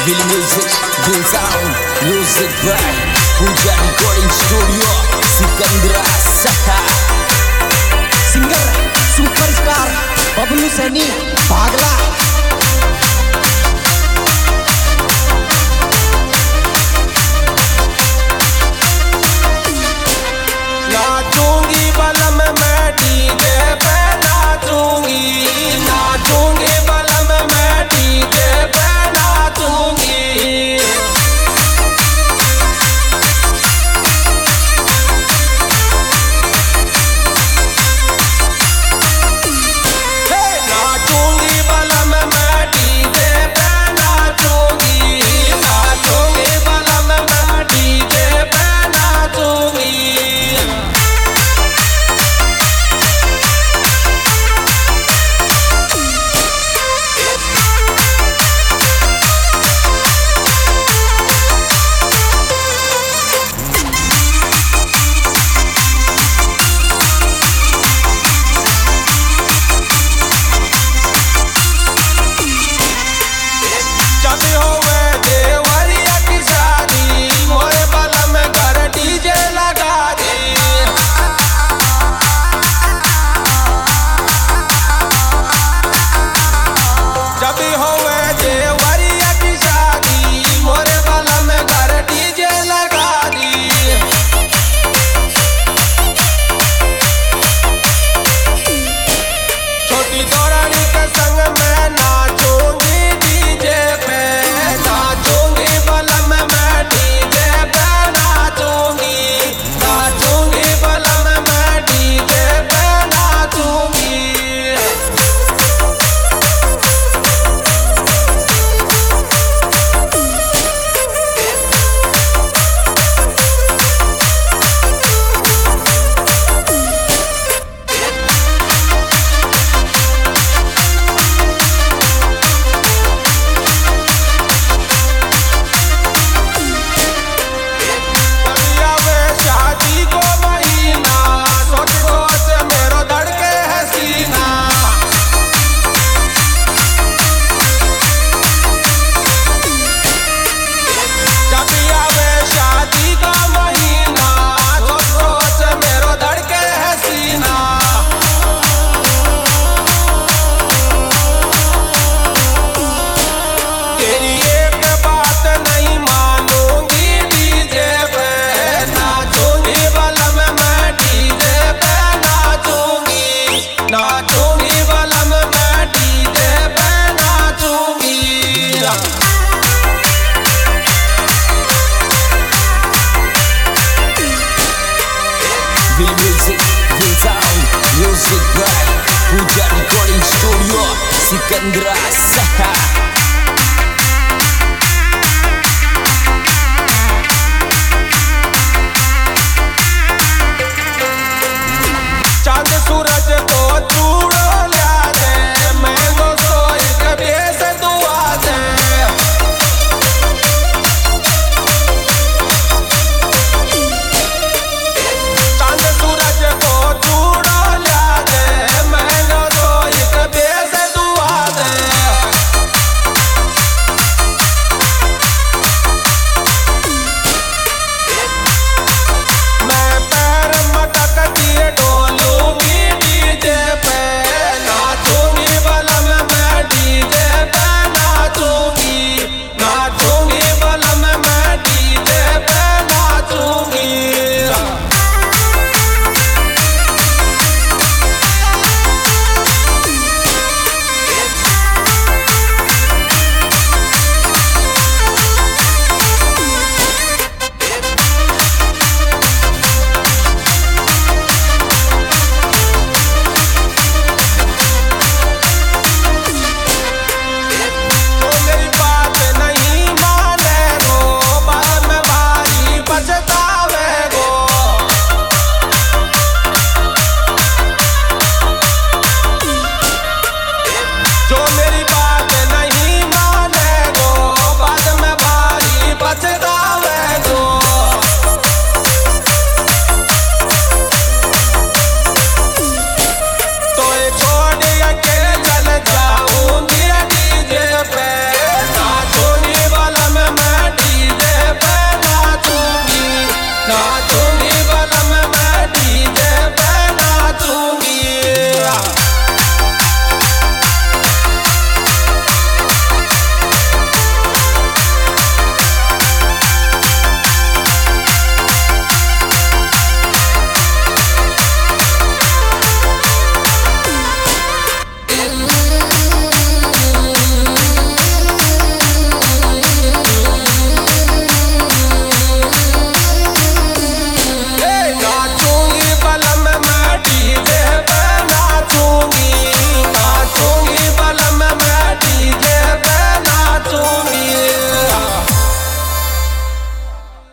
Bill Music, Bill Sound, Music by Puja Recording Studio, Sikandra Saha. Singer superstar Bablu Saini भागला। नाचूंगी बलम मैं DJ पे नाचूंगी, नाचूंगी बलम मैं डीजे पे नाचूंगी। नाचूंगी बलम मैं डीजे पे नाचूंगी, नाचूंगी बलम मैं डीजे पे नाचूंगी। जब होवे देवरिया की शादी, मोरे बलम घर डीजे लगा दी। जब होवे देवरिया की शादी, मोरे बलम घर डीजे लगा दी। छोटी दौरानी के संग मैं नाचूंगी डीजे पे, नाचूंगी बलम मैं डीजे पे नाचूंगी, नाचूंगी बलम मैं डीजे पे नाचूंगी। कभी आवे शादी को महीना, सोच सोच मेरो धड़के है सीना। कभी आवे शादी का महीना, सोच सोच मेरो धड़के है सीना। तेरी एक बात नहीं मानूंगी डीजे पे, नाचूंगी बलम मैं डीजे पे नाचूंगी, नाचूंगी बलम मैं डीजे पे नाचूंगी। Bill Music, Bill Sound, Music by Puja Recording Studio, Sikandra Saha.